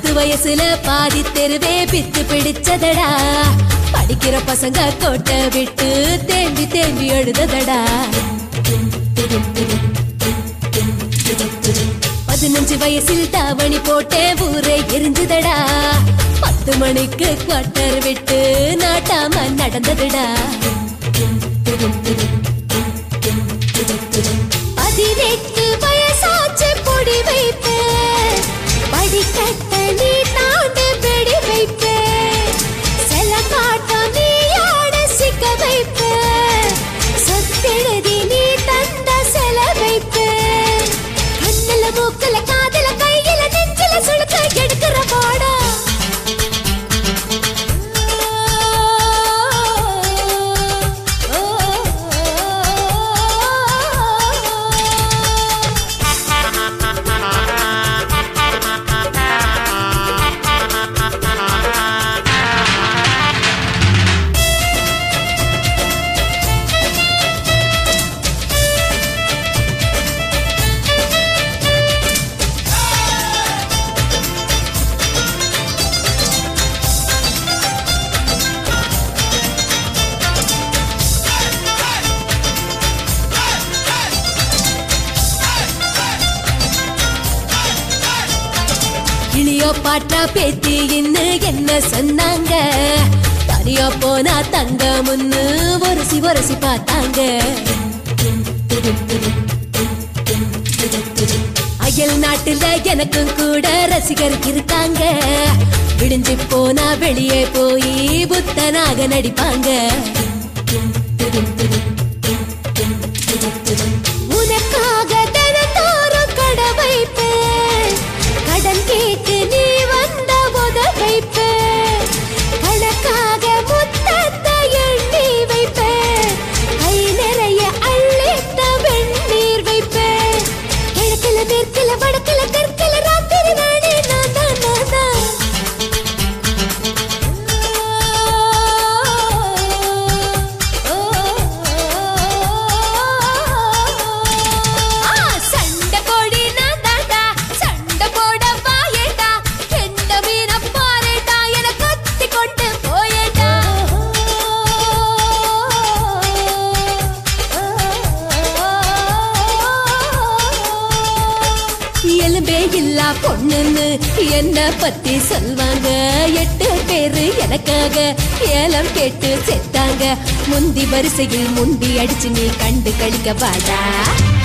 10 வயசுல பாதி தெருவே பித்து பிடிச்சதடா. படிக்கிற பசங்க கோட்டை விட்டு தேம்பி தேம்பி எழுததடா. 15 வயசில் தாவணி போட்டே ஊரே எரிஞ்சுதடா. 10 மணிக்கு குவார்டர் விட்டு நாட்டாம நடந்ததுடா. 18 வயசாச்சு பொடி வைப்பு படிக்கட்ட நீ தாண்டி பெடி வைப்பு செல காட்டம் நீ ஆட சிக்க வைப்பு சொத்தெழுதி நீ தந்த செல வைப்பு கண்ணுல மூக்குல காதுல கையில நெஞ்சில சுழுக்க எடுக்கிற பாடா. பாட்டா பேத்தி இன்னும் என்ன சொன்னாங்க. தனியா போனா தங்க முன்னு ஒரசி ஒரசி பார்த்தாங்க. அயல் நாட்டுல எனக்கும் கூட ரசிகர் இருக்காங்க. விடிஞ்சு போனா வெளியே போய் புத்தனாக நடிப்பாங்க. உனக்காக தினந்தோறும் கடை வைப்பேன் கடன் கேட்டு நீ வந்த போத வைப்பு கணக்காக முத்தத்தை எண்ணி வைப்பு கை நிறைய அள்ளிட்ட வெந்நீர் வைப்பு கிழக்குல மேற்குல வடக்குல தெற்குல ராத்திரி நானே நான் தான் நான் தான். பொண்ணுன்னு என்ன பத்தி சொல்வாங்க. 8 பேரு எனக்காக ஏலம் கேட்டு செத்தாங்க. முந்தி வரிசையில் முந்தி அடிச்சு நீ கண்டு கழிக்க பாடா.